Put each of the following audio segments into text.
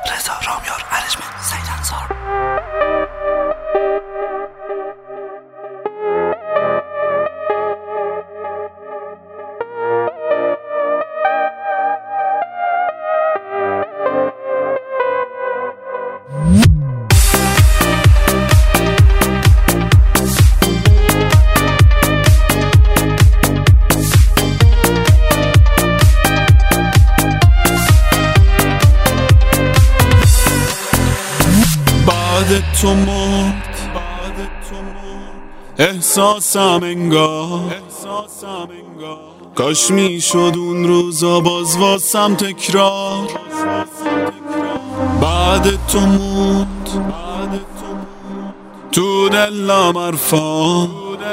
رضا رامیار، ارجمند، سعید انصار. بعد تو مرد احساسم انگار کاش میشد اون روزا باز واسم تکرار. بعد تو مرد تو دلم حرفا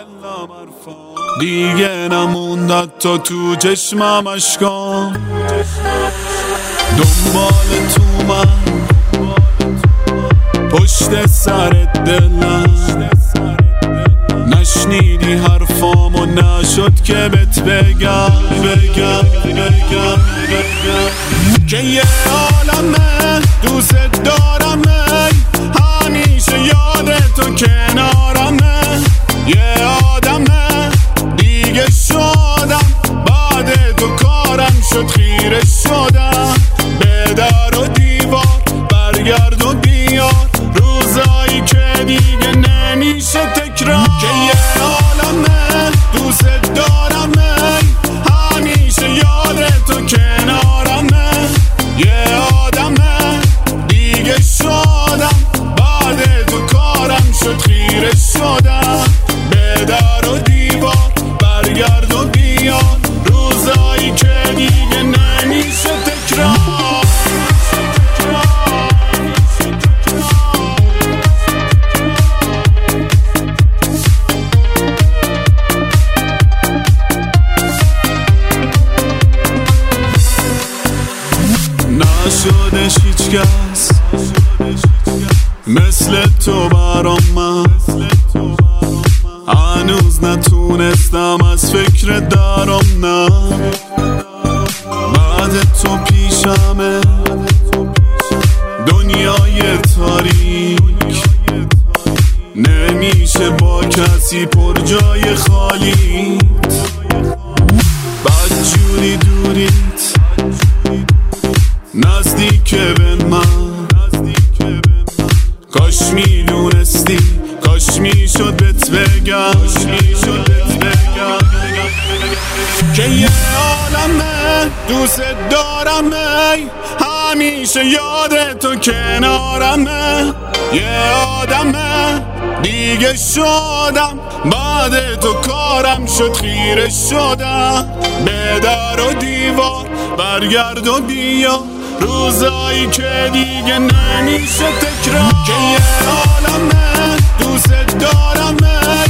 دیگه نموند تا تو چشمم اشکام. دنبال تو من پشت سرت دلم نشنیدی حرفامو نشد که بهت بگم که یه عالمه دوست دارمه همیشه یاد تو کنارمه. یه آدمه دیگه شدم بعد تو کارم شد خیره شدم. به در و دیوار برگرد و بیار روزایی که دیگه نمیشه تکرار. که یه عالمه دوست دارمه همیشه یاد تو کنارمه. یه آدمه دیگه شدم بعد تو کارم شد خیره شدم. به در و دیوار برگرد و بیار روزایی که دیگه نمیشه تکرار. نشدش هیچ کس مثل تو برام من، هنوز نتونستم از فکر درام نه. بعد تو پیشمه دنیای تاریک نمیشه با کسی پر جای خالیت. بدجوری دوریت نزدیک به من کاش میدونستی کاش میشد بهت بگم که یه عالمه دوست دارمه همیشه یاد تو کنارمه. یه آدمه دیگه شدم بعد تو کارم شد خیره شدم. به در و دیوار برگرد و بیا روزایی که دیگه نمیشه تکرار. که یه عالمه دوست دارمه